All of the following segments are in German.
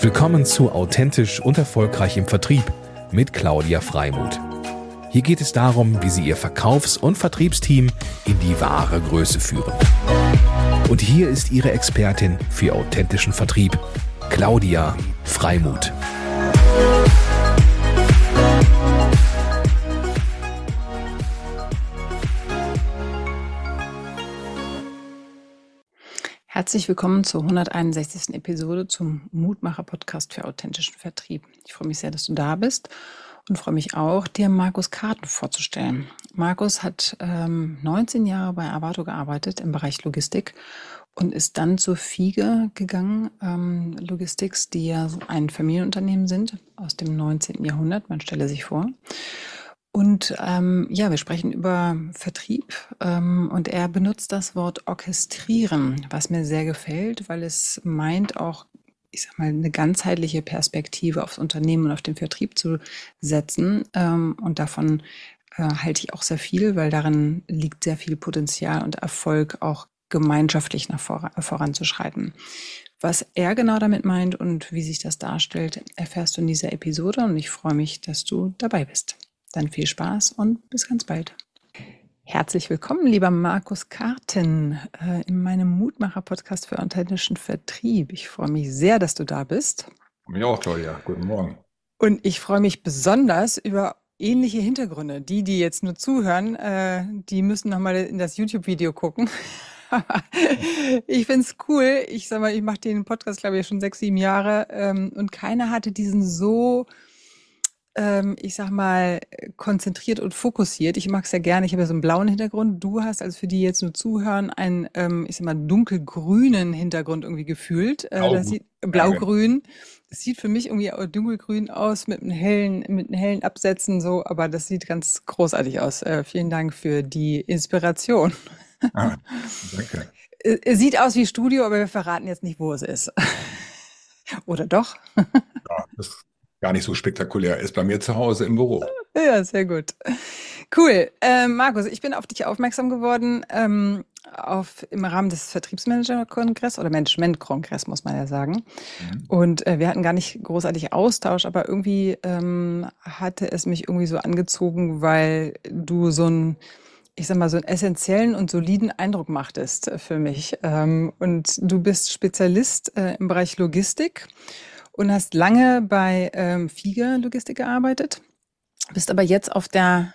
Willkommen zu Authentisch und Erfolgreich im Vertrieb mit Claudia Freimuth. Hier geht es darum, wie Sie Ihr Verkaufs- und Vertriebsteam in die wahre Größe führen. Und hier ist Ihre Expertin für authentischen Vertrieb, Claudia Freimuth. Herzlich willkommen zur 161. Episode zum Mutmacher-Podcast für authentischen Vertrieb. Ich freue mich sehr, dass du da bist und freue mich auch, dir Markus Karten vorzustellen. Markus hat 19 Jahre bei Arvato gearbeitet im Bereich Logistik und ist dann zur Fiege gegangen, Logistics, die ja ein Familienunternehmen sind aus dem 19. Jahrhundert, man stelle sich vor. Und wir sprechen über Vertrieb und er benutzt das Wort orchestrieren, was mir sehr gefällt, weil es meint auch, ich sag mal, eine ganzheitliche Perspektive aufs Unternehmen und auf den Vertrieb zu setzen. Und davon halte ich auch sehr viel, weil darin liegt sehr viel Potenzial und Erfolg, auch gemeinschaftlich voranzuschreiten. Was er genau damit meint und wie sich das darstellt, erfährst du in dieser Episode und ich freue mich, dass du dabei bist. Dann viel Spaß und bis ganz bald. Herzlich willkommen, lieber Markus Karten, in meinem Mutmacher-Podcast für authentischen Vertrieb. Ich freue mich sehr, dass du da bist. Mich auch, Claudia. Guten Morgen. Und ich freue mich besonders über ähnliche Hintergründe. Die jetzt nur zuhören, die müssen nochmal in das YouTube-Video gucken. Ich finde es cool. Ich sag mal, ich mache den Podcast, glaube ich, schon 6, 7 Jahre und keiner hatte diesen so ich sag mal, konzentriert und fokussiert. Ich mag es ja gerne. Ich habe ja so einen blauen Hintergrund. Du hast, also für die jetzt nur zuhören, einen, ich sag mal, dunkelgrünen Hintergrund irgendwie gefühlt. Blau-grün. Das sieht für mich irgendwie auch dunkelgrün aus mit hellen Absätzen so, aber das sieht ganz großartig aus. Vielen Dank für die Inspiration. Danke. Es sieht aus wie Studio, aber wir verraten jetzt nicht, wo es ist. Oder doch? Ja, das ist gar nicht so spektakulär. Ist bei mir zu Hause im Büro. Ja, sehr gut. Cool. Markus, ich bin auf dich aufmerksam geworden im Rahmen des Vertriebsmanager-Kongress oder Management-Kongress, muss man ja sagen. Und wir hatten gar nicht großartig Austausch, aber irgendwie hatte es mich irgendwie so angezogen, weil du so einen essentiellen und soliden Eindruck machtest für mich. Und du bist Spezialist im Bereich Logistik und hast lange bei Fiege Logistik gearbeitet, bist aber jetzt auf dem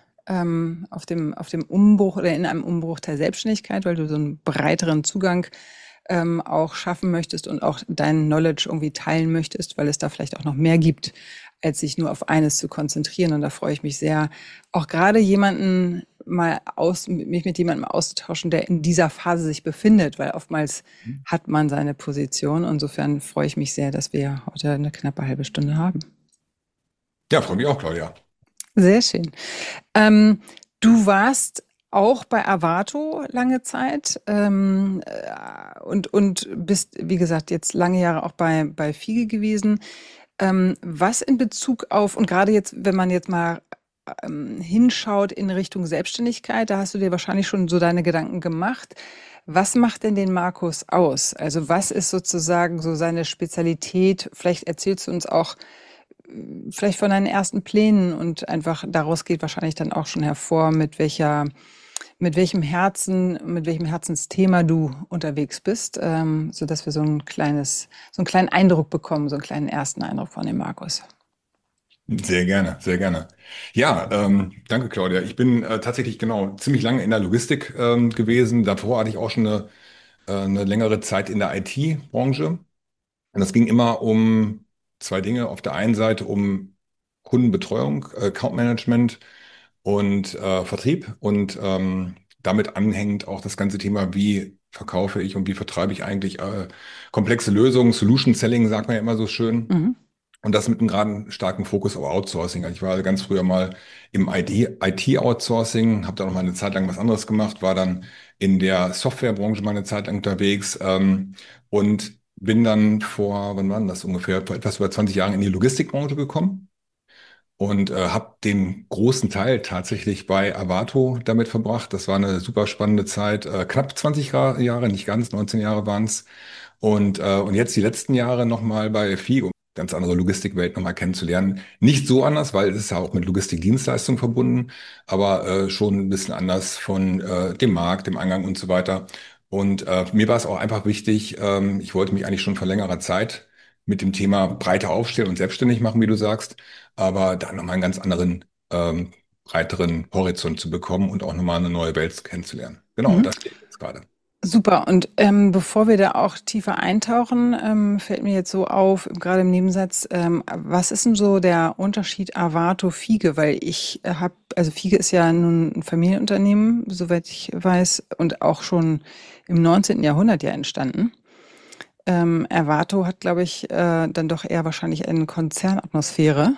Umbruch oder in einem Umbruch der Selbstständigkeit, weil du so einen breiteren Zugang auch schaffen möchtest und auch dein Knowledge irgendwie teilen möchtest, weil es da vielleicht auch noch mehr gibt, als sich nur auf eines zu konzentrieren. Und da freue ich mich sehr, auch gerade mich mit jemandem auszutauschen, der in dieser Phase sich befindet, weil oftmals hat man seine Position. Insofern freue ich mich sehr, dass wir heute eine knappe halbe Stunde haben. Ja, freue mich auch, Claudia. Sehr schön. Du warst auch bei Arvato lange Zeit und bist, wie gesagt, jetzt lange Jahre auch bei Fiege gewesen. Was in Bezug auf, und gerade jetzt, wenn man jetzt mal hinschaut in Richtung Selbstständigkeit, da hast du dir wahrscheinlich schon so deine Gedanken gemacht. Was macht denn den Markus aus? Also was ist sozusagen so seine Spezialität? Vielleicht erzählst du uns auch vielleicht von deinen ersten Plänen und einfach daraus geht wahrscheinlich dann auch schon hervor, mit welchem Herzensthema du unterwegs bist, sodass wir so einen kleinen Eindruck bekommen, so einen kleinen ersten Eindruck von dem Markus. Sehr gerne, sehr gerne. Ja, danke, Claudia. Ich bin tatsächlich ziemlich lange in der Logistik gewesen. Davor hatte ich auch schon eine längere Zeit in der IT-Branche. Und das ging immer um 2 Dinge. Auf der einen Seite um Kundenbetreuung, Account Management und Vertrieb und damit anhängend auch das ganze Thema, wie verkaufe ich und wie vertreibe ich eigentlich komplexe Lösungen, Solution Selling, sagt man ja immer so schön. Und das mit einem gerade starken Fokus auf Outsourcing. Also ich war ganz früher mal im IT-Outsourcing, habe da noch mal eine Zeit lang was anderes gemacht, war dann in der Softwarebranche mal eine Zeit lang unterwegs und bin dann wann war das ungefähr, vor etwas über 20 Jahren in die Logistikbranche gekommen und habe den großen Teil tatsächlich bei Arvato damit verbracht. Das war eine super spannende Zeit, knapp 20 Jahre, nicht ganz, 19 Jahre waren es. Und jetzt die letzten Jahre nochmal bei Fiege. ganz andere Logistikwelt nochmal kennenzulernen. Nicht so anders, weil es ist ja auch mit Logistikdienstleistungen verbunden, aber schon ein bisschen anders von dem Markt, dem Eingang und so weiter. Und mir war es auch einfach wichtig, ich wollte mich eigentlich schon vor längerer Zeit mit dem Thema breiter aufstellen und selbstständig machen, wie du sagst, aber da nochmal einen ganz anderen, breiteren Horizont zu bekommen und auch nochmal eine neue Welt kennenzulernen. Genau, und Mhm. das stehe ich jetzt gerade. Super. Und bevor wir da auch tiefer eintauchen, fällt mir jetzt so auf, gerade im Nebensatz, was ist denn so der Unterschied Arvato-Fiege? Weil ich habe, also Fiege ist ja nun ein Familienunternehmen, soweit ich weiß, und auch schon im 19. Jahrhundert ja entstanden. Arvato hat, glaube ich, dann doch eher wahrscheinlich eine Konzernatmosphäre.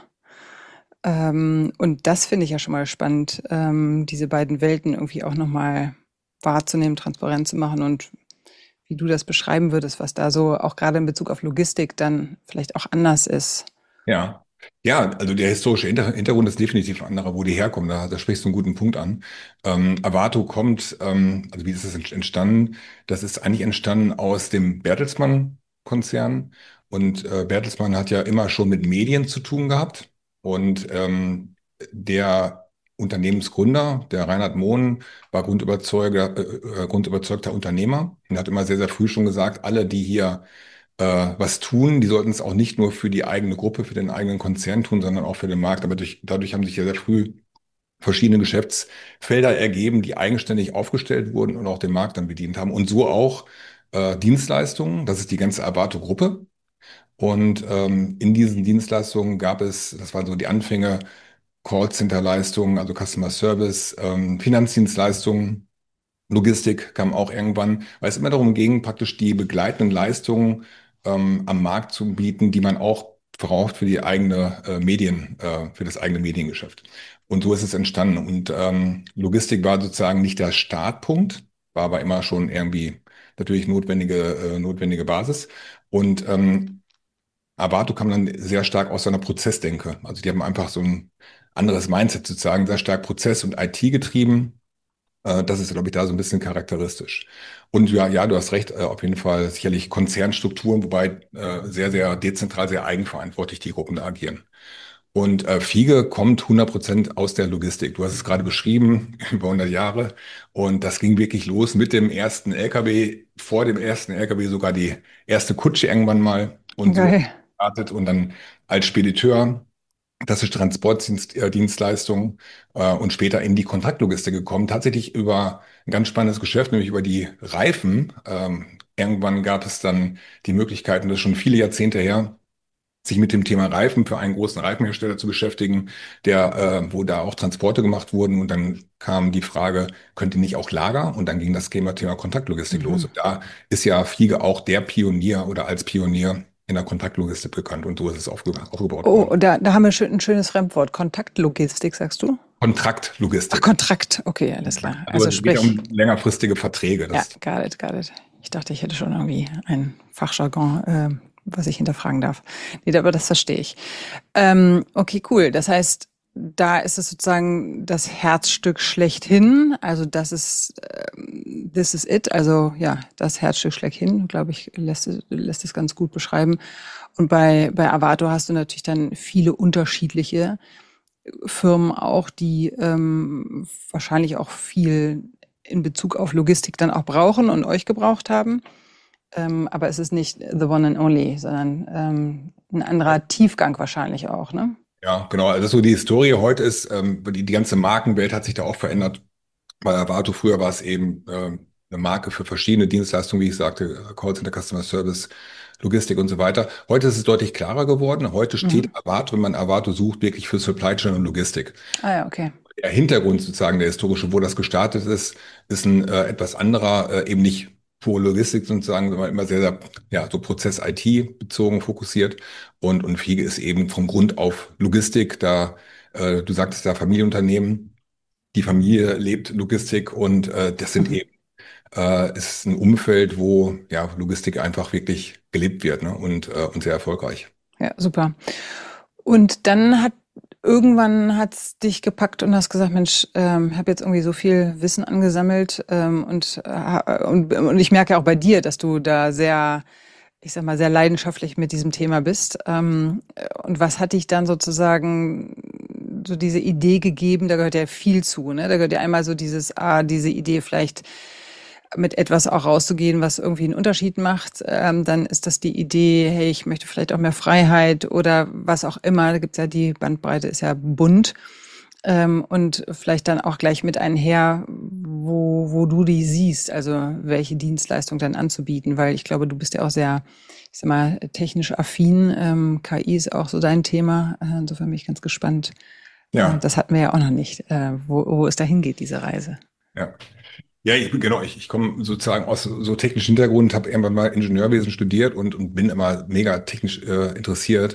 Und das finde ich ja schon mal spannend, diese beiden Welten irgendwie auch nochmal wahrzunehmen, transparent zu machen und wie du das beschreiben würdest, was da so auch gerade in Bezug auf Logistik dann vielleicht auch anders ist. Ja. Ja, also der historische Hintergrund ist definitiv ein anderer, wo die herkommen. Da sprichst du einen guten Punkt an. Arvato kommt, also wie ist es entstanden? Das ist eigentlich entstanden aus dem Bertelsmann-Konzern. Und Bertelsmann hat ja immer schon mit Medien zu tun gehabt. Und der Unternehmensgründer, der Reinhard Mohn, war grundüberzeugter Unternehmer und hat immer sehr, sehr früh schon gesagt, alle, die hier was tun. Die sollten es auch nicht nur für die eigene Gruppe, für den eigenen Konzern tun, sondern auch für den Markt. Aber dadurch haben sich ja sehr früh verschiedene Geschäftsfelder ergeben, die eigenständig aufgestellt wurden und auch den Markt dann bedient haben. Und so auch Dienstleistungen. Das ist die ganze Arvato-Gruppe. Und in diesen Dienstleistungen gab es, das waren so die Anfänge, Callcenter-Leistungen, also Customer Service, Finanzdienstleistungen. Logistik kam auch irgendwann, weil es immer darum ging, praktisch die begleitenden Leistungen am Markt zu bieten, die man auch braucht für die eigene für das eigene Mediengeschäft. Und so ist es entstanden. Und Logistik war sozusagen nicht der Startpunkt, war aber immer schon irgendwie natürlich notwendige Basis. Und Arvato kam dann sehr stark aus seiner Prozessdenke. Also die haben einfach so ein anderes Mindset sozusagen, sehr stark Prozess- und IT getrieben. Das ist, glaube ich, da so ein bisschen charakteristisch. Und ja, ja, du hast recht, auf jeden Fall sicherlich Konzernstrukturen, wobei sehr, sehr dezentral, sehr eigenverantwortlich die Gruppen da agieren. Und Fiege kommt 100% aus der Logistik. Du hast es gerade beschrieben, über 100 Jahre. Und das ging wirklich los mit dem ersten LKW, vor dem ersten LKW sogar die erste Kutsche irgendwann mal und so Geil. gestartet und dann als Spediteur. Das ist Transportdienstleistung und später in die Kontraktlogistik gekommen. Tatsächlich über ein ganz spannendes Geschäft, nämlich über die Reifen. Irgendwann gab es dann die Möglichkeit, und das ist schon viele Jahrzehnte her, sich mit dem Thema Reifen für einen großen Reifenhersteller zu beschäftigen, wo da auch Transporte gemacht wurden. Und dann kam die Frage, könnt ihr nicht auch Lager? Und dann ging das Thema Kontaktlogistik los. Mhm. Und da ist ja Fiege auch der Pionier oder als Pionier in der Kontaktlogistik bekannt. Und so ist es aufgebaut Oh, worden. und da haben wir ein schönes Fremdwort. Kontaktlogistik, sagst du? Ach, Kontraktlogistik. Kontrakt. Okay, alles Kontrakt. klar. Also Also es geht ja sprich, um längerfristige Verträge. ja, got it, got it. Ich dachte, ich hätte schon irgendwie ein Fachjargon, was ich hinterfragen darf. Nee, aber das verstehe ich. Okay, cool. Das heißt, da ist es sozusagen das Herzstück schlechthin. Also das ist, this is it. Also ja, das Herzstück schlechthin, glaube ich, lässt es ganz gut beschreiben. Und bei Arvato hast du natürlich dann viele unterschiedliche Firmen auch, die wahrscheinlich auch viel in Bezug auf Logistik dann auch brauchen und euch gebraucht haben. Aber es ist nicht the one and only, sondern ein anderer Tiefgang wahrscheinlich auch, ne? Ja, genau. Also so die Historie heute ist, die ganze Markenwelt hat sich da auch verändert. Bei Avato früher war es eben eine Marke für verschiedene Dienstleistungen, wie ich sagte, Callcenter, Customer Service, Logistik und so weiter. Heute ist es deutlich klarer geworden. Heute steht Mhm. Avato, wenn man Avato sucht, wirklich für Supply Chain und Logistik. Ah ja, okay. Der Hintergrund sozusagen, der historische, wo das gestartet ist ein etwas anderer, eben nicht pure Logistik sozusagen, sondern immer sehr, sehr, ja, so Prozess-IT bezogen, fokussiert. Und Fiege ist eben von Grund auf Logistik, du sagtest ja Familienunternehmen, die Familie lebt Logistik und das sind Mhm. eben, ist ein Umfeld, wo ja Logistik einfach wirklich gelebt wird, ne? Und sehr erfolgreich. Ja, super. Und dann irgendwann hat's dich gepackt und hast gesagt, Mensch, ich habe jetzt irgendwie so viel Wissen angesammelt und ich merke auch bei dir, dass du da sehr ich sag mal, sehr leidenschaftlich mit diesem Thema bist. Und was hat dich dann sozusagen so diese Idee gegeben? Da gehört ja viel zu, ne? Da gehört ja einmal so diese Idee vielleicht mit etwas auch rauszugehen, was irgendwie einen Unterschied macht. Dann ist das die Idee, hey, ich möchte vielleicht auch mehr Freiheit oder was auch immer. Da gibt's ja die Bandbreite, ist ja bunt. Und vielleicht dann auch gleich mit einher, wo du die siehst, also welche Dienstleistung dann anzubieten, weil ich glaube, du bist ja auch sehr, ich sag mal, technisch affin. KI ist auch so dein Thema. Insofern bin ich ganz gespannt. Ja, Das hatten wir ja auch noch nicht, wo es dahin geht, diese Reise. ja. Ja, ich komme sozusagen aus so technischen Hintergrund, habe irgendwann mal Ingenieurwesen studiert und bin immer mega technisch interessiert.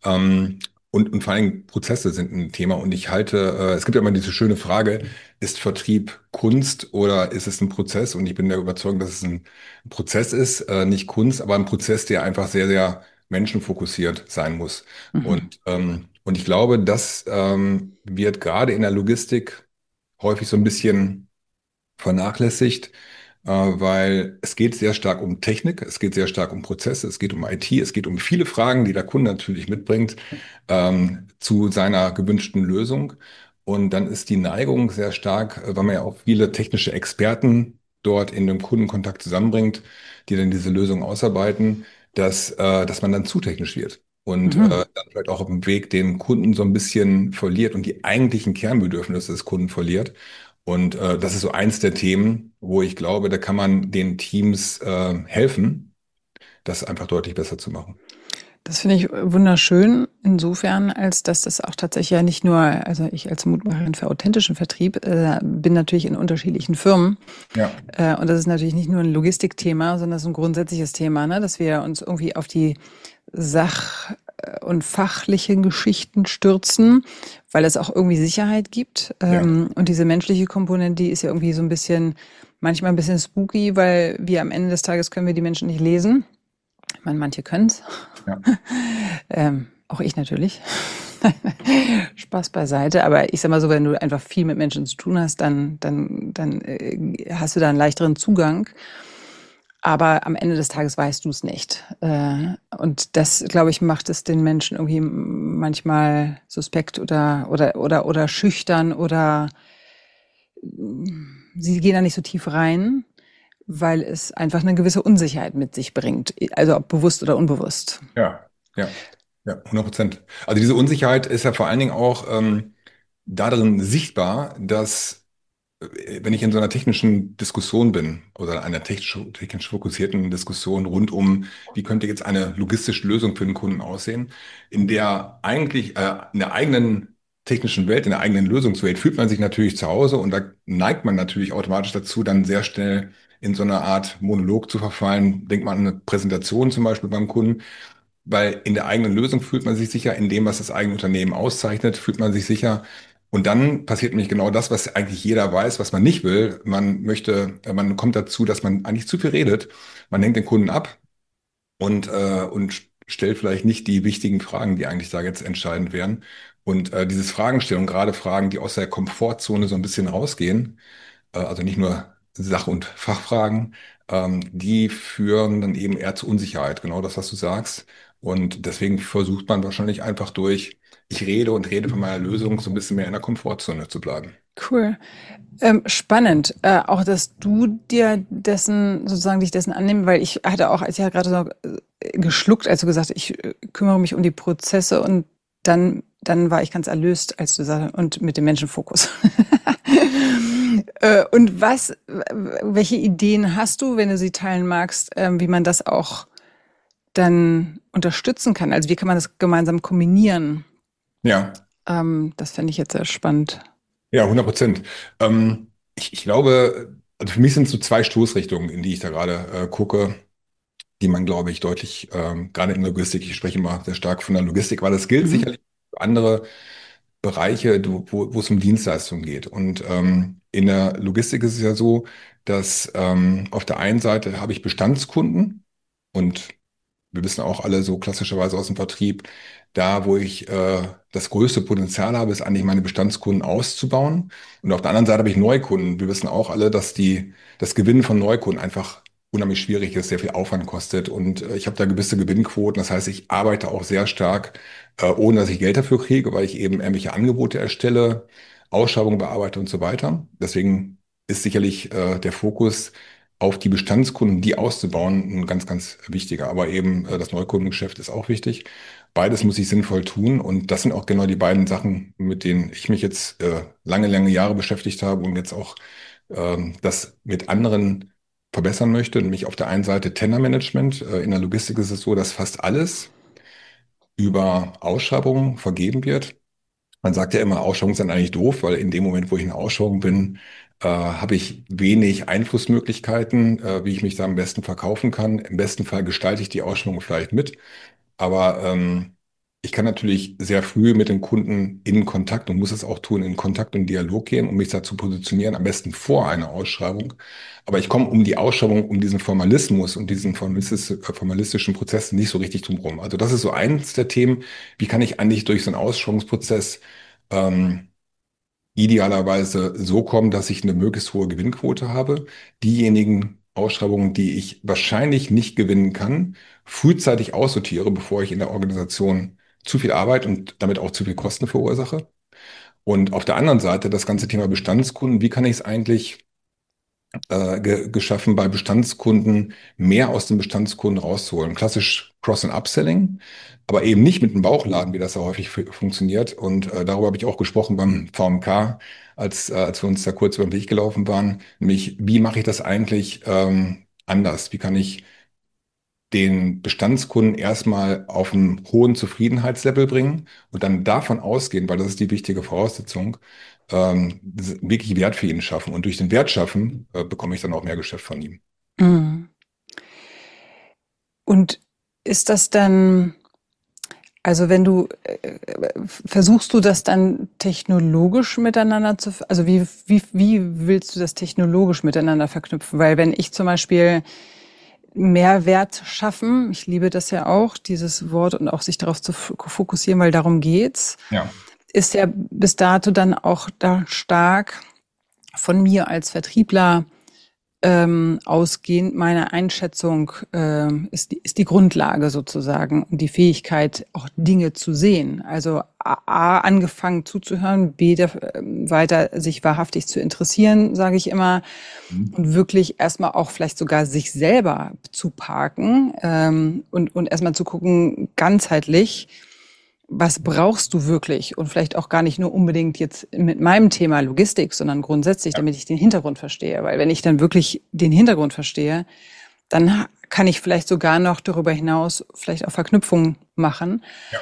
Und vor allem Prozesse sind ein Thema. Und ich halte, es gibt ja immer diese schöne Frage, ist Vertrieb Kunst oder ist es ein Prozess? Und ich bin der Überzeugung, dass es ein Prozess ist, nicht Kunst, aber ein Prozess, der einfach sehr, sehr menschenfokussiert sein muss. Mhm. Und ich glaube, das wird gerade in der Logistik häufig so ein bisschen vernachlässigt, weil es geht sehr stark um Technik, es geht sehr stark um Prozesse, es geht um IT, es geht um viele Fragen, die der Kunde natürlich mitbringt, zu seiner gewünschten Lösung. Und dann ist die Neigung sehr stark, weil man ja auch viele technische Experten dort in dem Kundenkontakt zusammenbringt, die dann diese Lösung ausarbeiten, dass man dann zu technisch wird. Und Mhm. dann vielleicht auch auf dem Weg den Kunden so ein bisschen verliert und die eigentlichen Kernbedürfnisse des Kunden verliert. Und das ist so eins der Themen, wo ich glaube, da kann man den Teams helfen, das einfach deutlich besser zu machen. Das finde ich wunderschön, insofern, als dass das auch tatsächlich ja nicht nur, also ich als Mutmacherin für authentischen Vertrieb bin natürlich in unterschiedlichen Firmen. Ja, Und das ist natürlich nicht nur ein Logistikthema, sondern das ist ein grundsätzliches Thema, ne? Dass wir uns irgendwie auf die und fachliche Geschichten stürzen, weil es auch irgendwie Sicherheit gibt. ja, Und diese menschliche Komponente, die ist ja irgendwie so ein bisschen, manchmal ein bisschen spooky, weil wir am Ende des Tages können wir die Menschen nicht lesen. Ich meine, manche können's. ja, Auch ich natürlich. Spaß beiseite. Aber ich sag mal so, wenn du einfach viel mit Menschen zu tun hast, dann hast du da einen leichteren Zugang. Aber am Ende des Tages weißt du es nicht. Und das, glaube ich, macht es den Menschen irgendwie manchmal suspekt oder schüchtern oder sie gehen da nicht so tief rein, weil es einfach eine gewisse Unsicherheit mit sich bringt. Also ob bewusst oder unbewusst. ja, ja, ja, 100%. Also diese Unsicherheit ist ja vor allen Dingen auch darin sichtbar, dass wenn ich in so einer technischen Diskussion bin oder einer technisch fokussierten Diskussion rund um, wie könnte jetzt eine logistische Lösung für den Kunden aussehen, in der eigentlich in der eigenen technischen Welt, in der eigenen Lösungswelt fühlt man sich natürlich zu Hause und da neigt man natürlich automatisch dazu, dann sehr schnell in so eine Art Monolog zu verfallen. Denkt man an eine Präsentation zum Beispiel beim Kunden. Weil in der eigenen Lösung fühlt man sich sicher, in dem, was das eigene Unternehmen auszeichnet, fühlt man sich sicher. Und dann passiert nämlich genau das, was eigentlich jeder weiß, was man nicht will. Man kommt dazu, dass man eigentlich zu viel redet. Man lenkt den Kunden ab und stellt vielleicht nicht die wichtigen Fragen, die eigentlich da jetzt entscheidend wären. Und dieses Fragenstellen, gerade Fragen, die aus der Komfortzone so ein bisschen rausgehen, also nicht nur Sach- und Fachfragen, die führen dann eben eher zu Unsicherheit, genau das, was du sagst. Und deswegen versucht man wahrscheinlich einfach durch, ich rede und rede von meiner Lösung, so ein bisschen mehr in der Komfortzone zu bleiben. Cool. Spannend, auch dass du dir dessen, sozusagen dich dessen annehmen, weil ich hatte auch, als ich ja gerade so geschluckt, als du gesagt hast, ich kümmere mich um die Prozesse und dann war ich ganz erlöst, als du sagst, und mit dem Menschenfokus. Und welche Ideen hast du, wenn du sie teilen magst, wie man das auch dann unterstützen kann? Also wie kann man das gemeinsam kombinieren? Ja, Das fände ich jetzt sehr spannend. ja, 100%. Ich glaube, also für mich sind es so zwei Stoßrichtungen, in die ich da gerade gucke, die man, glaube ich, deutlich, gerade in der Logistik, ich spreche immer sehr stark von der Logistik, weil das gilt Mhm. sicherlich für andere Bereiche, wo es um Dienstleistungen geht. Und in der Logistik ist es ja so, dass auf der einen Seite habe ich Bestandskunden und wir wissen auch alle so klassischerweise aus dem Vertrieb, da wo ich das größte Potenzial habe, ist eigentlich meine Bestandskunden auszubauen. Und auf der anderen Seite habe ich Neukunden. Wir wissen auch alle, dass das Gewinnen von Neukunden einfach unheimlich schwierig ist, sehr viel Aufwand kostet und ich habe da gewisse Gewinnquoten. Das heißt, ich arbeite auch sehr stark, ohne dass ich Geld dafür kriege, weil ich eben irgendwelche Angebote erstelle, Ausschreibungen bearbeite und so weiter. Deswegen ist sicherlich der Fokus auf die Bestandskunden, die auszubauen, ein ganz, ganz wichtiger. Aber eben das Neukundengeschäft ist auch wichtig. Beides muss ich sinnvoll tun und das sind auch genau die beiden Sachen, mit denen ich mich jetzt lange, lange Jahre beschäftigt habe und jetzt auch das mit anderen verbessern möchte. Nämlich auf der einen Seite Tendermanagement. In der Logistik ist es so, dass fast alles über Ausschreibungen vergeben wird. Man sagt ja immer, Ausschreibungen sind eigentlich doof, weil in dem Moment, wo ich in einer Ausschreibung bin, habe ich wenig Einflussmöglichkeiten, wie ich mich da am besten verkaufen kann. Im besten Fall gestalte ich die Ausschreibung vielleicht mit. Aber ich kann natürlich sehr früh mit dem Kunden in Kontakt und muss es auch tun, in Kontakt und Dialog gehen, um mich da zu positionieren, am besten vor einer Ausschreibung. Aber ich komme um die Ausschreibung, um diesen Formalismus und diesen formalistischen Prozess nicht so richtig drum rum. Also das ist so eins der Themen. Wie kann ich eigentlich durch so einen Ausschreibungsprozess ähm, idealerweise so kommen, dass ich eine möglichst hohe Gewinnquote habe. Diejenigen Ausschreibungen, die ich wahrscheinlich nicht gewinnen kann, frühzeitig aussortiere, bevor ich in der Organisation zu viel Arbeit und damit auch zu viel Kosten verursache. Und auf der anderen Seite das ganze Thema Bestandskunden, wie kann ich es eigentlich geschaffen, bei Bestandskunden mehr aus den Bestandskunden rauszuholen. Klassisch Cross- und Upselling, aber eben nicht mit einem Bauchladen, wie das ja häufig funktioniert. Und darüber habe ich auch gesprochen beim VMK, als wir uns da kurz über den Weg gelaufen waren. Nämlich, wie mache ich das eigentlich anders? Wie kann ich den Bestandskunden erstmal auf einen hohen Zufriedenheitslevel bringen und dann davon ausgehen, weil das ist die wichtige Voraussetzung, wirklich Wert für ihn schaffen. Und durch den Wert schaffen, bekomme ich dann auch mehr Geschäft von ihm. Mhm. Und ist das dann, also wenn du, versuchst du das dann technologisch miteinander also wie willst du das technologisch miteinander verknüpfen? Weil wenn ich zum Beispiel Mehrwert schaffen, ich liebe das ja auch, dieses Wort und auch sich darauf zu fokussieren, weil darum geht's, Ja. ist ja bis dato dann auch da stark von mir als Vertriebler ausgehend meine Einschätzung ist die Grundlage sozusagen und die Fähigkeit, auch Dinge zu sehen. Also A, angefangen zuzuhören, B, weiter sich wahrhaftig zu interessieren, sage ich immer, Mhm. und wirklich erstmal auch vielleicht sogar sich selber zu parken und erstmal zu gucken, ganzheitlich, was brauchst du wirklich? Und vielleicht auch gar nicht nur unbedingt jetzt mit meinem Thema Logistik, sondern grundsätzlich, damit ich den Hintergrund verstehe. Weil wenn ich dann wirklich den Hintergrund verstehe, dann kann ich vielleicht sogar noch darüber hinaus vielleicht auch Verknüpfungen machen. Ja.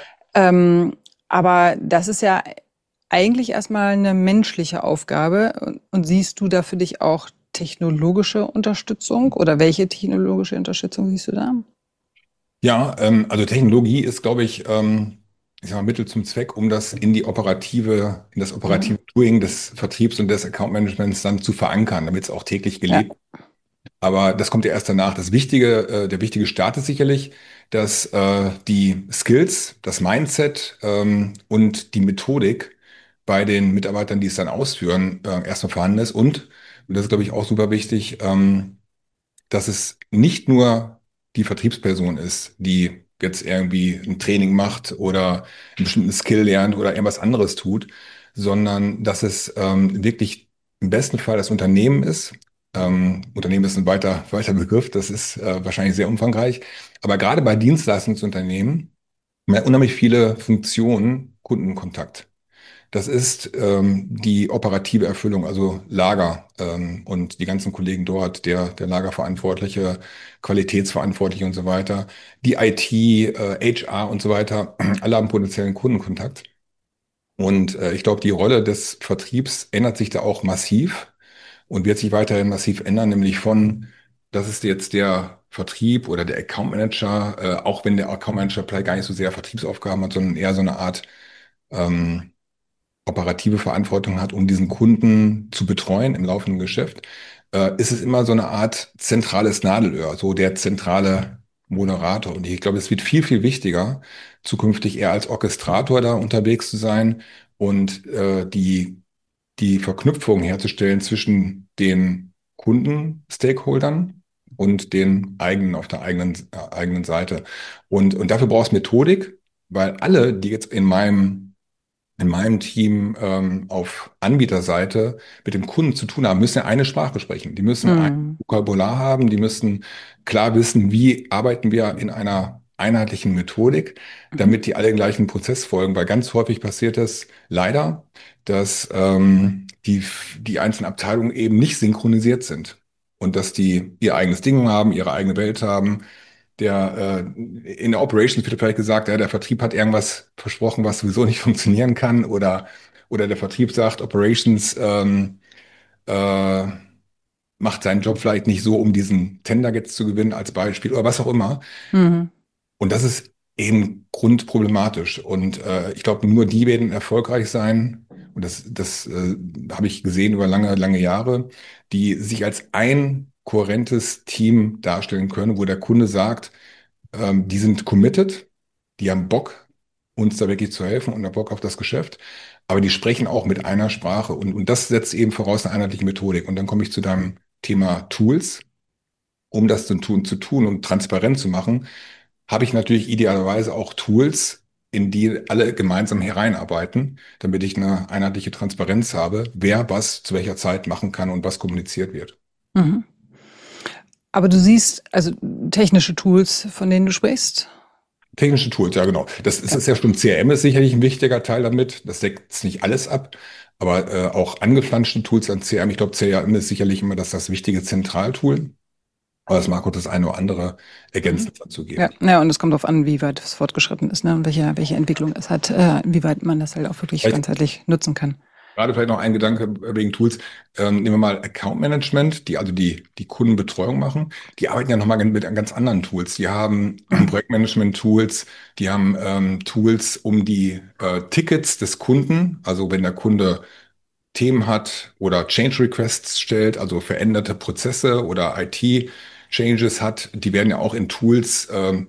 Aber das ist ja eigentlich erstmal eine menschliche Aufgabe. Und siehst du da für dich auch technologische Unterstützung oder welche technologische Unterstützung siehst du da? Ja, also Technologie ist, glaube ich sag mal, Mittel zum Zweck, um das in das Mhm. operative Doing des Vertriebs und des Account Managements dann zu verankern, damit es auch täglich Ja. gelebt. Aber das kommt ja erst danach. Der wichtige Start ist sicherlich, dass die Skills, das Mindset und die Methodik bei den Mitarbeitern, die es dann ausführen, erstmal vorhanden ist. Und das ist, glaube ich, auch super wichtig, dass es nicht nur die Vertriebsperson ist, die jetzt irgendwie ein Training macht oder einen bestimmten Skill lernt oder irgendwas anderes tut, sondern dass es wirklich im besten Fall das Unternehmen ist. Unternehmen ist ein weiter Begriff, das ist wahrscheinlich sehr umfangreich. Aber gerade bei Dienstleistungsunternehmen haben wir unheimlich viele Funktionen Kundenkontakt. Das ist die operative Erfüllung, also Lager und die ganzen Kollegen dort, der Lagerverantwortliche, Qualitätsverantwortliche und so weiter, die IT, HR und so weiter, alle haben potenziellen Kundenkontakt. Und ich glaube, die Rolle des Vertriebs ändert sich da auch massiv und wird sich weiterhin massiv ändern, nämlich von, das ist jetzt der Vertrieb oder der Account Manager, auch wenn der Account Manager vielleicht gar nicht so sehr Vertriebsaufgaben hat, sondern eher so eine Art ähm, operative Verantwortung hat, um diesen Kunden zu betreuen im laufenden Geschäft, ist es immer so eine Art zentrales Nadelöhr, so der zentrale Moderator. Und ich glaube, es wird viel, viel wichtiger, zukünftig eher als Orchestrator da unterwegs zu sein und die Verknüpfung herzustellen zwischen den Kunden, Stakeholdern, und den eigenen auf der eigenen Seite. Und dafür brauchst du Methodik, weil alle, die jetzt in meinem Team auf Anbieterseite mit dem Kunden zu tun haben, müssen ja eine Sprache sprechen. Die müssen ein Mhm. Vokabular haben, die müssen klar wissen, wie arbeiten wir in einer einheitlichen Methodik, Mhm. damit die alle den gleichen Prozess folgen. Weil ganz häufig passiert es leider, dass die einzelnen Abteilungen eben nicht synchronisiert sind und dass die ihr eigenes Ding haben, ihre eigene Welt haben. In der Operations wird vielleicht gesagt, ja, der Vertrieb hat irgendwas versprochen, was sowieso nicht funktionieren kann, oder der Vertrieb sagt, Operations äh, macht seinen Job vielleicht nicht so, um diesen Tender jetzt zu gewinnen als Beispiel oder was auch immer. Mhm. Und das ist eben grundproblematisch. Und ich glaube, nur die werden erfolgreich sein. Und das habe ich gesehen über lange, lange Jahre, die sich als ein kohärentes Team darstellen können, wo der Kunde sagt, die sind committed, die haben Bock, uns da wirklich zu helfen und haben Bock auf das Geschäft. Aber die sprechen auch mit einer Sprache. Und das setzt eben voraus eine einheitliche Methodik. Und dann komme ich zu deinem Thema Tools. Um das zu tun und transparent zu machen, habe ich natürlich idealerweise auch Tools, in die alle gemeinsam hereinarbeiten, damit ich eine einheitliche Transparenz habe, wer was zu welcher Zeit machen kann und was kommuniziert wird. Mhm. Aber du siehst also technische Tools, von denen du sprichst? Technische Tools, ja genau. Das ist Ja. es ja schon. CRM ist sicherlich ein wichtiger Teil damit. Das deckt nicht alles ab, aber auch angeflanschte Tools an CRM. Ich glaube, CRM ist sicherlich immer das wichtige Zentraltool. Aber es mag auch das eine oder andere Mhm. ergänzend dazu Ja, geben. ja, und es kommt darauf an, wie weit es fortgeschritten ist, ne? Und welche Entwicklung es hat, inwieweit man das halt auch wirklich Vielleicht ganzheitlich nutzen kann. Gerade vielleicht noch ein Gedanke wegen Tools. Nehmen wir mal Account Management, die also die Kundenbetreuung machen. Die arbeiten ja nochmal mit ganz anderen Tools. Die haben Mhm. Projektmanagement-Tools, die haben Tools, um die Tickets des Kunden, also wenn der Kunde Themen hat oder Change Requests stellt, also veränderte Prozesse oder IT-Changes hat, die werden ja auch in Tools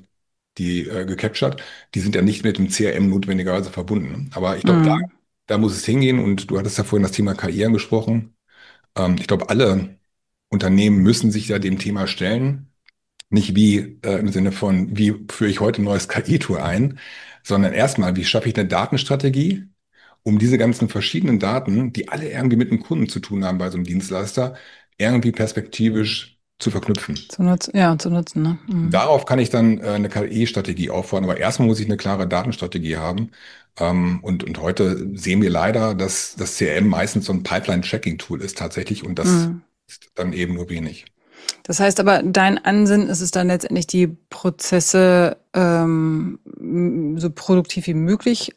gecaptured. Die sind ja nicht mit dem CRM notwendigerweise verbunden. Aber ich glaube, Mhm. da muss es hingehen. Und du hattest ja vorhin das Thema KI angesprochen. Ich glaube, alle Unternehmen müssen sich ja dem Thema stellen. Nicht wie im Sinne von, wie führe ich heute ein neues KI-Tool ein, sondern erstmal, wie schaffe ich eine Datenstrategie, um diese ganzen verschiedenen Daten, die alle irgendwie mit dem Kunden zu tun haben bei so einem Dienstleister, irgendwie perspektivisch zu verknüpfen. Zu nutzen, ja, zu nutzen, ne? Mhm. Darauf kann ich dann eine KI-Strategie aufbauen, aber erstmal muss ich eine klare Datenstrategie haben. Und heute sehen wir leider, dass das CRM meistens so ein Pipeline-Tracking-Tool ist tatsächlich und das Mhm. ist dann eben nur wenig. Das heißt aber, dein Ansinnen ist es dann letztendlich, die Prozesse so produktiv wie möglich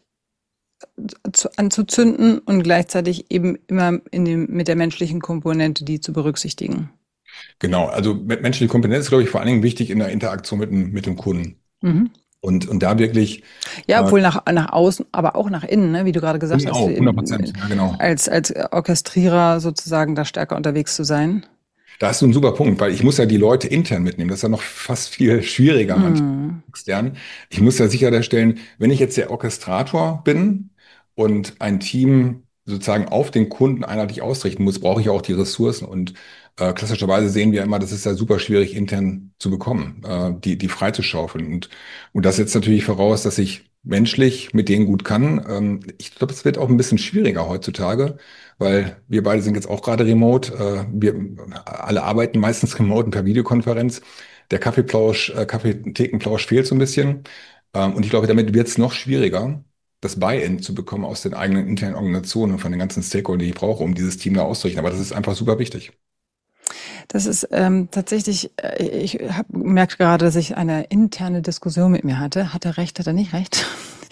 anzuzünden und gleichzeitig eben immer mit der menschlichen Komponente die zu berücksichtigen. Genau, also menschliche Kompetenz ist, glaube ich, vor allen Dingen wichtig in der Interaktion mit dem Kunden. Mhm. Und da wirklich, Ja, äh, obwohl nach außen, aber auch nach innen, ne? Wie du gerade gesagt innen hast, auch, 100%, ja genau. als Orchestrierer sozusagen da stärker unterwegs zu sein. Da hast du einen super Punkt, weil ich muss ja die Leute intern mitnehmen. Das ist ja noch fast viel schwieriger manchmal Mhm. extern. Ich muss ja sicherstellen, wenn ich jetzt der Orchestrator bin und ein Team sozusagen auf den Kunden einheitlich ausrichten muss, brauche ich auch die Ressourcen. Und klassischerweise sehen wir immer, das ist ja super schwierig intern zu bekommen, die freizuschaufeln. Und das setzt natürlich voraus, dass ich menschlich mit denen gut kann. Ich glaube, es wird auch ein bisschen schwieriger heutzutage, weil wir beide sind jetzt auch gerade remote. Wir alle arbeiten meistens remote und per Videokonferenz. Der Kaffeethekenplausch fehlt so ein bisschen. Und ich glaube, damit wird es noch schwieriger, das Buy-in zu bekommen aus den eigenen internen Organisationen und von den ganzen Stakeholdern, die ich brauche, um dieses Team da auszurichten. Aber das ist einfach super wichtig. Das ist tatsächlich, ich merkt gerade, dass ich eine interne Diskussion mit mir hatte. Hat er recht, hat er nicht recht?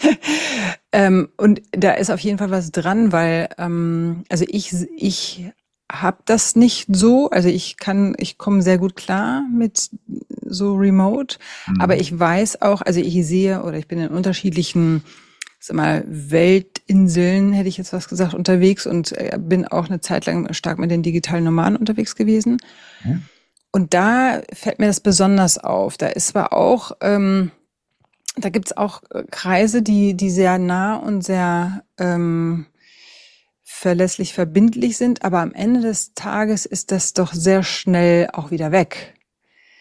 Und da ist auf jeden Fall was dran, weil also ich habe das nicht so, also ich komme sehr gut klar mit so Remote, aber Mhm. ich weiß auch, also ich sehe oder ich bin in unterschiedlichen, sag mal, Weltinseln, hätte ich jetzt was gesagt, unterwegs und bin auch eine Zeit lang stark mit den digitalen Nomaden unterwegs gewesen. Mhm. Und da fällt mir das besonders auf. Da ist zwar auch da gibt's auch Kreise, die sehr nah und sehr verlässlich verbindlich sind, aber am Ende des Tages ist das doch sehr schnell auch wieder weg.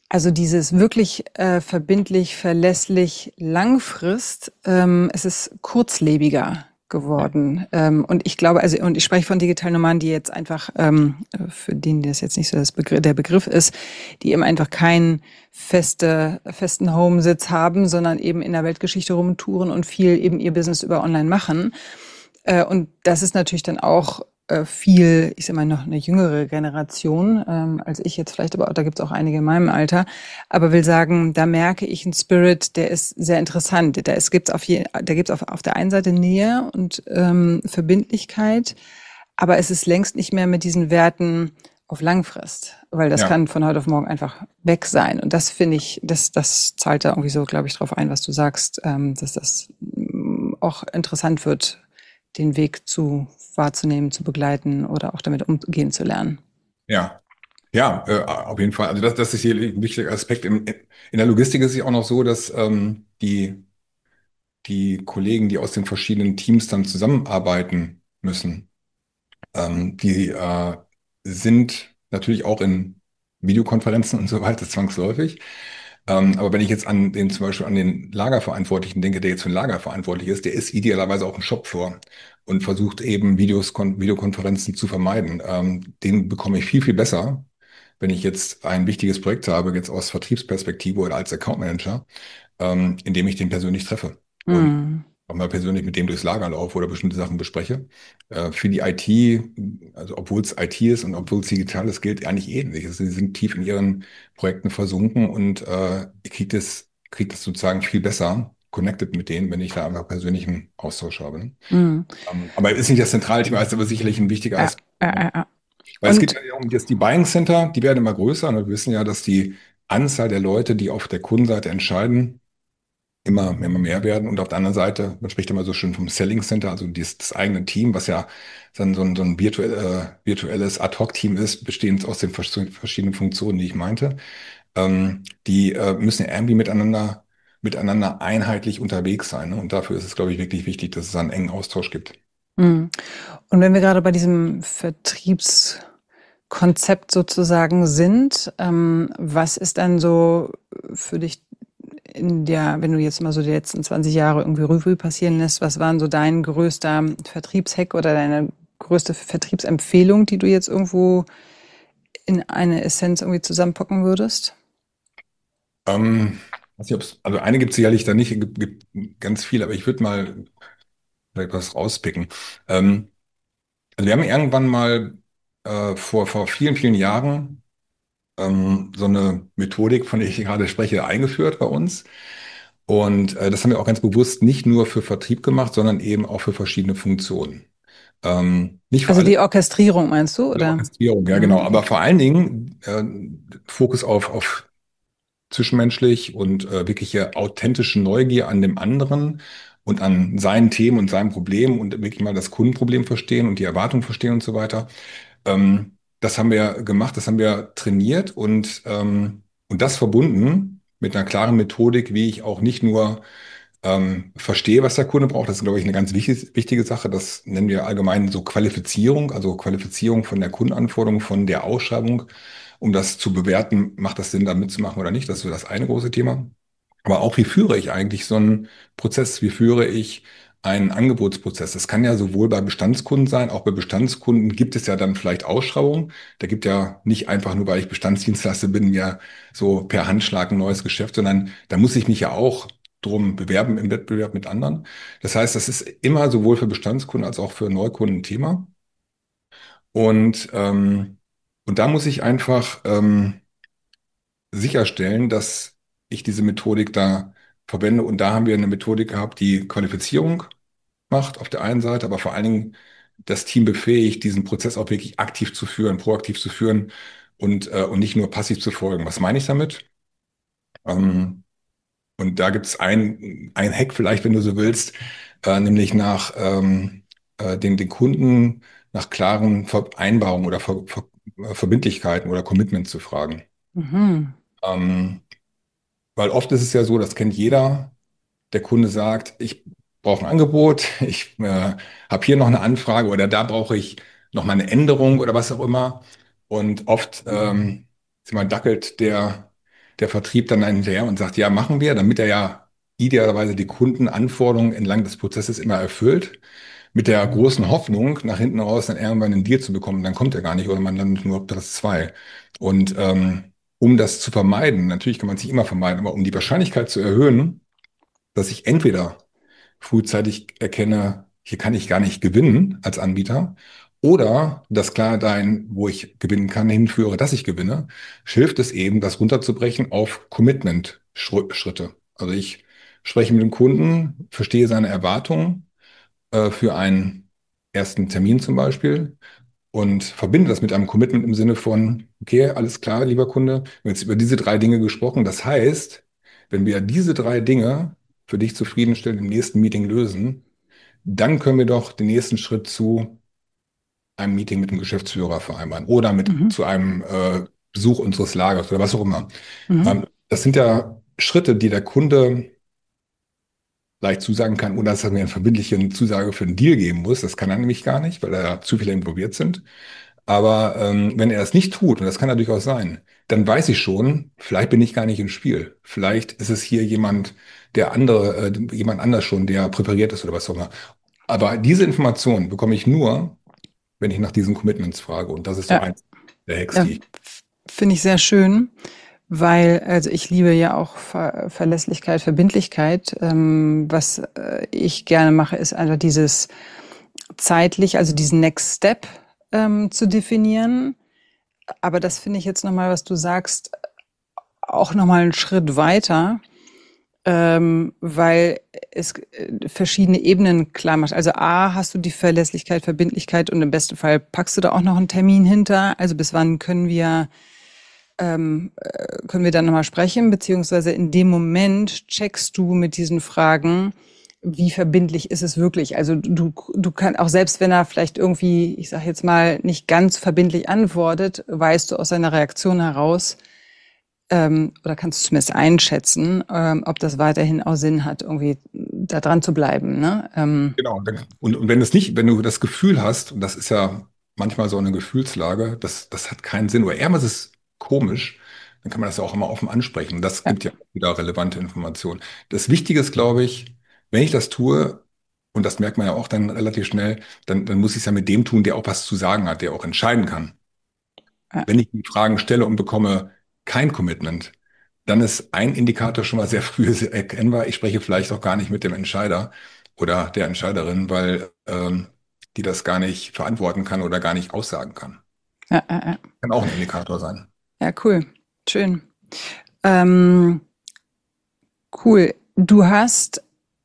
Also dieses wirklich verbindlich, verlässlich, Langfrist, es ist kurzlebiger geworden. Und ich glaube, also, und ich spreche von digitalen Nomaden, die jetzt einfach, für den das jetzt nicht so der Begriff ist, die eben einfach keinen festen Homesitz haben, sondern eben in der Weltgeschichte rumtouren und viel eben ihr Business über online machen. Und das ist natürlich dann auch viel, ich sag mal, noch eine jüngere Generation als ich jetzt vielleicht, aber da gibt es auch einige in meinem Alter. Aber will sagen, da merke ich einen Spirit, der ist sehr interessant. Da gibt's auf der einen Seite Nähe und Verbindlichkeit, aber es ist längst nicht mehr mit diesen Werten auf Langfrist, weil das Ja, kann von heute auf morgen einfach weg sein. Und das finde ich, das zahlt da irgendwie so, glaube ich, drauf ein, was du sagst, dass das auch interessant wird, den Weg wahrzunehmen, zu begleiten oder auch damit umgehen zu lernen. ja. Ja, auf jeden Fall. Also das ist hier ein wichtiger Aspekt. In der Logistik ist es ja auch noch so, dass die Kollegen, die aus den verschiedenen Teams dann zusammenarbeiten müssen, die sind natürlich auch in Videokonferenzen und so weiter zwangsläufig. Aber wenn ich jetzt zum Beispiel an den Lagerverantwortlichen denke, der jetzt für ein Lager verantwortlich ist, der ist idealerweise auch im Shopfloor und versucht eben Videokonferenzen zu vermeiden. Den bekomme ich viel, viel besser, wenn ich jetzt ein wichtiges Projekt habe, jetzt aus Vertriebsperspektive oder als Account Manager, indem ich den persönlich treffe und Mhm. auch mal persönlich mit dem durchs Lager laufe oder bestimmte Sachen bespreche. Für die IT, also obwohl es IT ist und obwohl es digital ist, gilt eigentlich ähnlich. Also sie sind tief in ihren Projekten versunken und ich krieg das sozusagen viel besser connected mit denen, wenn ich da einfach persönlichen Austausch habe. Ne? Mhm. Aber ist nicht das Zentralthema, ist aber sicherlich ein wichtiger Ja, Aspekt. ja, Ne? ja, ja. Weil es geht Und ja um jetzt die Buying Center, die werden immer größer und wir wissen ja, dass die Anzahl der Leute, die auf der Kundenseite entscheiden, immer mehr werden. Und auf der anderen Seite, man spricht immer so schön vom Selling Center, also das eigene Team, was ja dann so ein virtuelles Ad-Hoc-Team ist, bestehend aus den verschiedenen Funktionen, die ich meinte. Die müssen ja irgendwie miteinander einheitlich unterwegs sein. Ne? Und dafür ist es, glaube ich, wirklich wichtig, dass es einen engen Austausch gibt. mhm. Und wenn wir gerade bei diesem Vertriebskonzept sozusagen sind, was ist dann so für dich wenn du jetzt mal so die letzten 20 Jahre irgendwie Revue passieren lässt, was waren so dein größter Vertriebshack oder deine größte Vertriebsempfehlung, die du jetzt irgendwo in eine Essenz irgendwie zusammenpacken würdest? Weiß nicht, also eine gibt es sicherlich da nicht, gibt ganz viel, aber ich würde mal vielleicht was rauspicken. Ähm, Also wir haben irgendwann mal vor vielen, vielen Jahren so eine Methodik, von der ich gerade spreche, eingeführt bei uns. Und das haben wir auch ganz bewusst nicht nur für Vertrieb gemacht, sondern eben auch für verschiedene Funktionen. Nicht für Also alle die Orchestrierung meinst du, eine oder? Orchestrierung, ja genau, Mhm. aber vor allen Dingen Fokus auf zwischenmenschlich und wirkliche authentische Neugier an dem anderen und an seinen Themen und seinem Problem und wirklich mal das Kundenproblem verstehen und die Erwartung verstehen und so weiter. Das haben wir gemacht, das haben wir trainiert und das verbunden mit einer klaren Methodik, wie ich auch nicht nur verstehe, was der Kunde braucht. Das ist, glaube ich, eine ganz wichtige Sache. Das nennen wir allgemein so Qualifizierung, also Qualifizierung von der Kundenanforderung, von der Ausschreibung, um das zu bewerten, macht das Sinn, da mitzumachen oder nicht. Das ist so das eine große Thema. Aber auch, wie führe ich eigentlich so einen Prozess? Wie führe ich einen Angebotsprozess? Das kann ja sowohl bei Bestandskunden sein, auch bei Bestandskunden gibt es ja dann vielleicht Ausschreibungen. Da gibt ja nicht einfach nur, weil ich Bestandsdienstleister bin, ja so per Handschlag ein neues Geschäft, sondern da muss ich mich ja auch drum bewerben im Wettbewerb mit anderen. Das heißt, das ist immer sowohl für Bestandskunden als auch für Neukunden ein Thema. Und, ähm, und da muss ich einfach sicherstellen, dass ich diese Methodik da verwende. Und da haben wir eine Methodik gehabt, die Qualifizierung macht auf der einen Seite, aber vor allen Dingen das Team befähigt, diesen Prozess auch wirklich aktiv zu führen, proaktiv zu führen und nicht nur passiv zu folgen. Was meine ich damit? Ähm, und da gibt es ein Hack vielleicht, wenn du so willst, nämlich nach den Kunden nach klaren Vereinbarungen oder Verbindlichkeiten oder Commitments zu fragen. Mhm. Ähm, Weil oft ist es ja so, das kennt jeder, der Kunde sagt, ich brauche ein Angebot, ich habe hier noch eine Anfrage oder da brauche ich noch mal eine Änderung oder was auch immer. Und oft dackelt der Vertrieb dann hinterher und sagt, ja, machen wir, damit er ja idealerweise die Kundenanforderungen entlang des Prozesses immer erfüllt, mit der großen Hoffnung, nach hinten raus dann irgendwann einen Deal zu bekommen, dann kommt er gar nicht oder man landet nur auf Platz 2. Und um das zu vermeiden, natürlich kann man es nicht immer vermeiden, aber um die Wahrscheinlichkeit zu erhöhen, dass ich entweder frühzeitig erkenne, hier kann ich gar nicht gewinnen als Anbieter, oder das klar dahin, wo ich gewinnen kann, hinführe, dass ich gewinne, hilft es eben, das runterzubrechen auf Commitment-Schritte. Also ich spreche mit dem Kunden, verstehe seine Erwartungen für einen ersten Termin zum Beispiel und verbinde das mit einem Commitment im Sinne von, okay, alles klar, lieber Kunde, wir haben jetzt über diese 3 Dinge gesprochen. Das heißt, wenn wir diese 3 Dinge für dich zufriedenstellend im nächsten Meeting lösen, dann können wir doch den nächsten Schritt zu einem Meeting mit dem Geschäftsführer vereinbaren oder Mhm. zu einem Besuch unseres Lagers oder was auch immer. Mhm. Das sind ja Schritte, die der Kunde leicht zusagen kann, ohne dass er mir eine verbindliche Zusage für einen Deal geben muss. Das kann er nämlich gar nicht, weil da zu viele involviert sind. Aber wenn er das nicht tut, und das kann ja durchaus sein, dann weiß ich schon, vielleicht bin ich gar nicht im Spiel. Vielleicht ist es hier jemand anders schon, der präpariert ist oder was auch immer. Aber diese Information bekomme ich nur, wenn ich nach diesen Commitments frage. Und das ist so Ja, eins der Hacks, ja, die ich. finde ich sehr schön, weil, also ich liebe ja auch Verlässlichkeit, Verbindlichkeit. Was ich gerne mache, ist einfach dieses zeitlich, also diesen Next Step zu definieren. Aber das finde ich jetzt nochmal, was du sagst, auch nochmal einen Schritt weiter, weil es verschiedene Ebenen klar macht. Also A, hast du die Verlässlichkeit, Verbindlichkeit und im besten Fall packst du da auch noch einen Termin hinter. Also bis wann können wir dann nochmal sprechen, beziehungsweise in dem Moment checkst du mit diesen Fragen, wie verbindlich ist es wirklich? Also du kannst, auch selbst wenn er vielleicht irgendwie, ich sage jetzt mal, nicht ganz verbindlich antwortet, weißt du aus seiner Reaktion heraus, oder kannst du zumindest einschätzen, ob das weiterhin auch Sinn hat, irgendwie da dran zu bleiben, ne? Genau. Und wenn es nicht, wenn du das Gefühl hast, und das ist ja manchmal so eine Gefühlslage, das hat keinen Sinn, oder irgendwas ist komisch, dann kann man das ja auch immer offen ansprechen. Und das Ja, gibt ja wieder relevante Informationen. Das Wichtige ist, glaube ich, wenn ich das tue, und das merkt man ja auch dann relativ schnell, dann muss ich es ja mit dem tun, der auch was zu sagen hat, der auch entscheiden kann. ja, Wenn ich die Fragen stelle und bekomme kein Commitment, dann ist ein Indikator schon mal sehr früh erkennbar. Ich spreche vielleicht auch gar nicht mit dem Entscheider oder der Entscheiderin, weil die das gar nicht verantworten kann oder gar nicht aussagen kann. ja, ja, ja. Kann auch ein Indikator sein. Ja, cool, schön. Ähm, cool. Du hast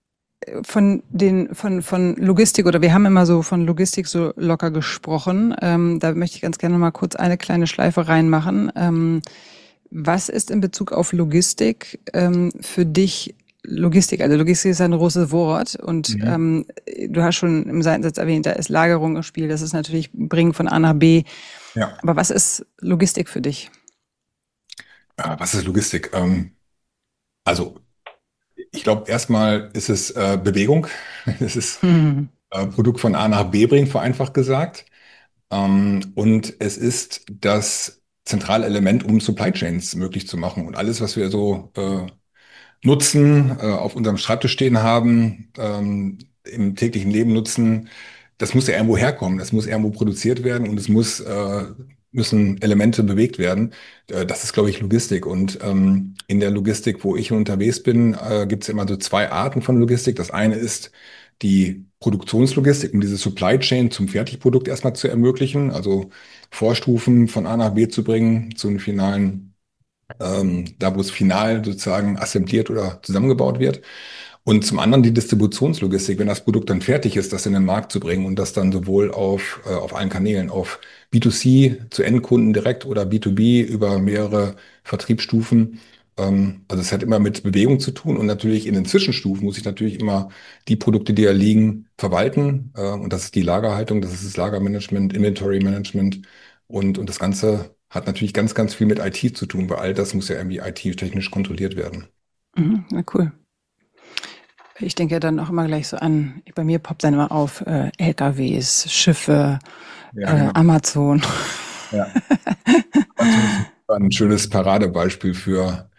von Logistik, oder wir haben immer so von Logistik so locker gesprochen. Da möchte ich ganz gerne mal kurz eine kleine Schleife reinmachen. Was ist in Bezug auf Logistik für dich Logistik? Also Logistik ist ein großes Wort und Mhm. du hast schon im Seitensatz erwähnt, da ist Lagerung im Spiel, das ist natürlich Bringen von A nach B. Ja. Aber was ist Logistik für dich? Was ist Logistik? Also ich glaube, erstmal ist es Bewegung. Es ist Hm. Produkt von A nach B bringen, vereinfacht gesagt. Und es ist das zentrale Element, um Supply Chains möglich zu machen. Und alles, was wir so nutzen, auf unserem Schreibtisch stehen haben, im täglichen Leben nutzen, das muss ja irgendwo herkommen, das muss irgendwo produziert werden und müssen Elemente bewegt werden. Das ist, glaube ich, Logistik. Und in der Logistik, wo ich unterwegs bin, gibt es immer so 2 Arten von Logistik. Das eine ist die Produktionslogistik, um diese Supply Chain zum Fertigprodukt erstmal zu ermöglichen, also Vorstufen von A nach B zu bringen, zu einem finalen da wo es final sozusagen assembliert oder zusammengebaut wird. Und zum anderen die Distributionslogistik, wenn das Produkt dann fertig ist, das in den Markt zu bringen und das dann sowohl auf allen Kanälen, auf B2C zu Endkunden direkt oder B2B über mehrere Vertriebsstufen. Also es hat immer mit Bewegung zu tun und natürlich in den Zwischenstufen muss ich natürlich immer die Produkte, die da liegen, verwalten. Und das ist die Lagerhaltung, das ist das Lagermanagement, Inventory Management und das Ganze hat natürlich ganz, ganz viel mit IT zu tun, weil all das muss ja irgendwie IT-technisch kontrolliert werden. Mhm, na cool. Ich denke dann auch immer gleich so an, bei mir poppt dann immer auf LKWs, Schiffe, Ja, genau. Amazon. Ja. Amazon ist ein schönes Paradebeispiel für.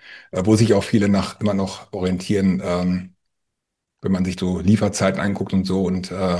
wo sich auch viele nach immer noch orientieren, wenn man sich so Lieferzeiten anguckt und so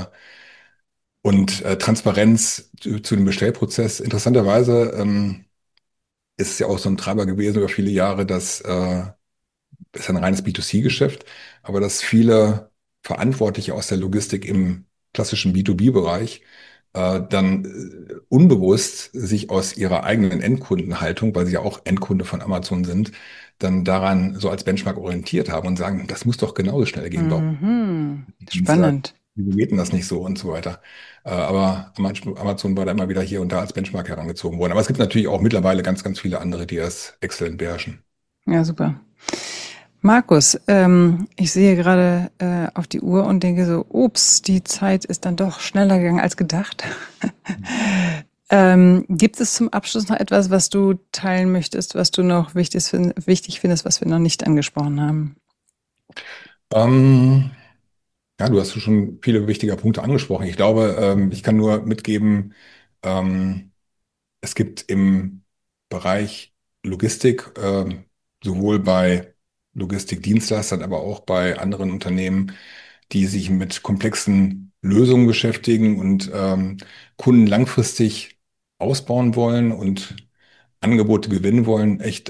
und Transparenz zu dem Bestellprozess. Interessanterweise ist es ja auch so ein Treiber gewesen über viele Jahre, dass ist ein reines B2C-Geschäft, aber dass viele Verantwortliche aus der Logistik im klassischen B2B-Bereich dann unbewusst sich aus ihrer eigenen Endkundenhaltung, weil sie ja auch Endkunde von Amazon sind, dann daran so als Benchmark orientiert haben und sagen, das muss doch genauso schnell gehen. Warum Mhm. Dienstag, Spannend. wieso geht denn das nicht so und so weiter. Aber Amazon war da immer wieder hier und da als Benchmark herangezogen worden. Aber es gibt natürlich auch mittlerweile ganz, ganz viele andere, die das exzellent beherrschen. Ja, super. Markus, ich sehe gerade auf die Uhr und denke so, ups, die Zeit ist dann doch schneller gegangen als gedacht. Gibt es zum Abschluss noch etwas, was du teilen möchtest, was du noch wichtig findest, was wir noch nicht angesprochen haben? Ähm, Ja, du hast schon viele wichtige Punkte angesprochen. Ich glaube, ich kann nur mitgeben, ähm, es gibt im Bereich Logistik, sowohl bei Logistikdienstleistern, aber auch bei anderen Unternehmen, die sich mit komplexen Lösungen beschäftigen und Kunden langfristig ausbauen wollen und Angebote gewinnen wollen, echt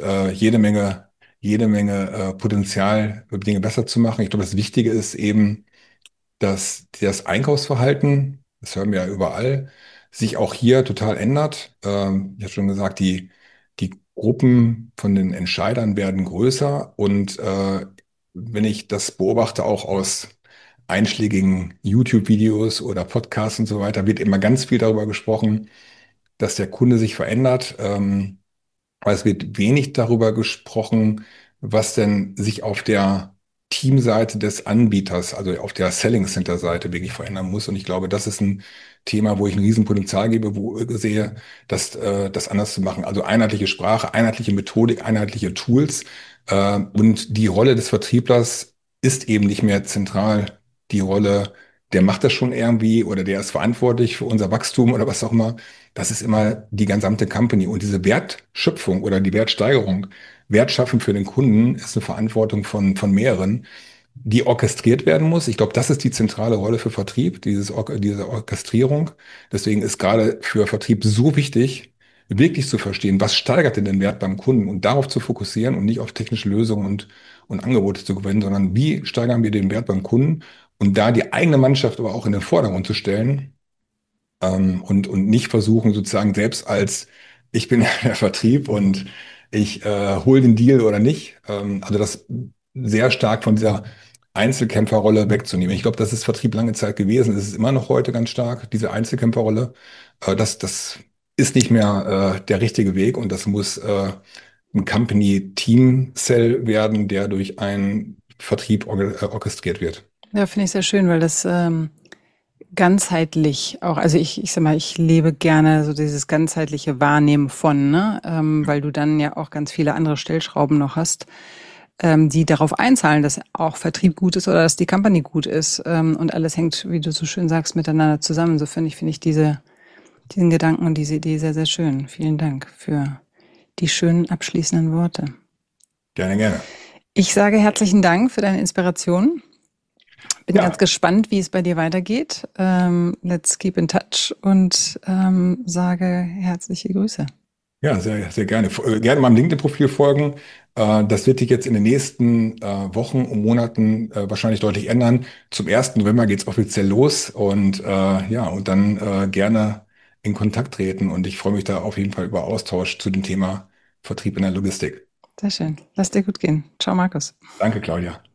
jede Menge Potenzial, Dinge besser zu machen. Ich glaube, das Wichtige ist eben, dass das Einkaufsverhalten, das hören wir ja überall, sich auch hier total ändert. Ich habe schon gesagt, die Gruppen von den Entscheidern werden größer und wenn ich das beobachte, auch aus einschlägigen YouTube-Videos oder Podcasts und so weiter, wird immer ganz viel darüber gesprochen, dass der Kunde sich verändert. Aber es wird wenig darüber gesprochen, was denn sich auf der Teamseite des Anbieters, also auf der Selling Center Seite wirklich verändern muss. Und ich glaube, das ist ein Thema, wo ich ein Riesenpotenzial gebe, wo ich sehe, das anders zu machen. Also einheitliche Sprache, einheitliche Methodik, einheitliche Tools. Und die Rolle des Vertrieblers ist eben nicht mehr zentral die Rolle, der macht das schon irgendwie oder der ist verantwortlich für unser Wachstum oder was auch immer. Das ist immer die gesamte Company. Und diese Wertschöpfung oder die Wertsteigerung, Wert schaffen für den Kunden, ist eine Verantwortung von mehreren, die orchestriert werden muss. Ich glaube, das ist die zentrale Rolle für Vertrieb, diese Orchestrierung. Deswegen ist gerade für Vertrieb so wichtig, wirklich zu verstehen, was steigert denn den Wert beim Kunden und darauf zu fokussieren und nicht auf technische Lösungen und Angebote zu gewinnen, sondern wie steigern wir den Wert beim Kunden und da die eigene Mannschaft aber auch in den Vordergrund zu stellen, und nicht versuchen, sozusagen selbst als ich bin der Vertrieb und ich hole den Deal oder nicht. Also das sehr stark von dieser Einzelkämpferrolle wegzunehmen. Ich glaube, das ist Vertrieb lange Zeit gewesen. Es ist immer noch heute ganz stark, diese Einzelkämpferrolle. Das ist nicht mehr der richtige Weg und das muss ein Company-Team-Cell werden, der durch einen Vertrieb orchestriert wird. Ja, finde ich sehr schön, weil das ganzheitlich auch, also ich sag mal, ich lebe gerne so dieses ganzheitliche Wahrnehmen von, ne? Weil du dann ja auch ganz viele andere Stellschrauben noch hast, die darauf einzahlen, dass auch Vertrieb gut ist oder dass die Company gut ist. Und alles hängt, wie du so schön sagst, miteinander zusammen. So finde ich diesen Gedanken und diese Idee sehr, sehr schön. Vielen Dank für die schönen abschließenden Worte. Gerne, gerne. Ich sage herzlichen Dank für deine Inspiration. Bin ganz Ja, gespannt, wie es bei dir weitergeht. Let's keep in touch und sage herzliche Grüße. ja, sehr, sehr gerne. Gerne meinem LinkedIn-Profil folgen. Das wird sich jetzt in den nächsten Wochen und Monaten wahrscheinlich deutlich ändern. Zum 1. November geht's offiziell los und ja, und dann gerne in Kontakt treten. Und ich freue mich da auf jeden Fall über Austausch zu dem Thema Vertrieb in der Logistik. Sehr schön. Lass dir gut gehen. Ciao, Markus. Danke, Claudia.